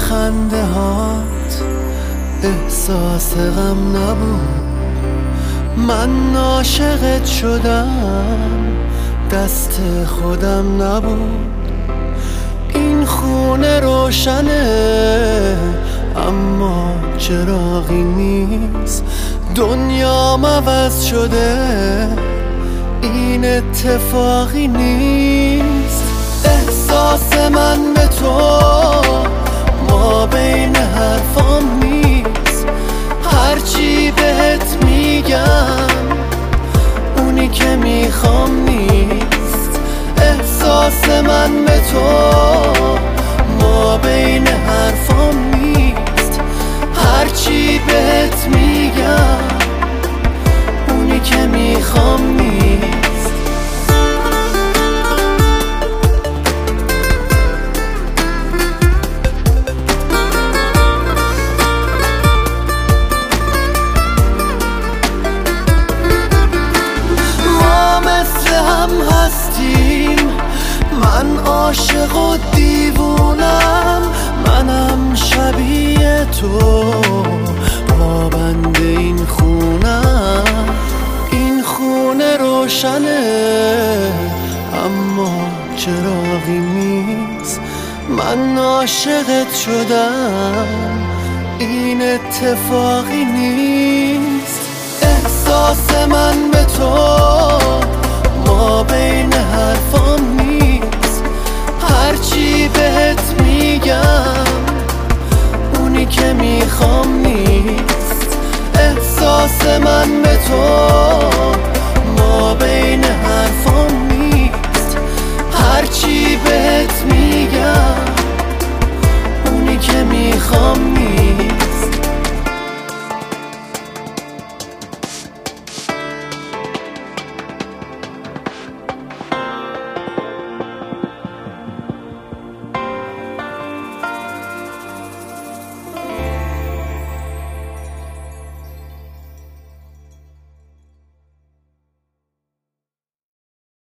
خنده هات احساس غم نبود. من عاشقت شدم دست خودم نبود. این خونه روشنه اما چراغی نیست. دنیام عوض شده این اتفاقی نیست. احساس من به تو ما بین حرفام نیست. هرچی بهت میگم اونی که میخوام نیست. احساس من به تو ما بین حرفام نیست. هرچی بهت میگم اونی که میخوام نیست. من عاشق و دیوونم، منم شبیه تو پابند این خونم. این خونه روشنه اما چراغی نیست. من عاشقت شدم این اتفاقی نیست. احساس من به تو ما بین حرفام نیست. هرچی بهت میگم اونی که میخوام نیست. احساس من به تو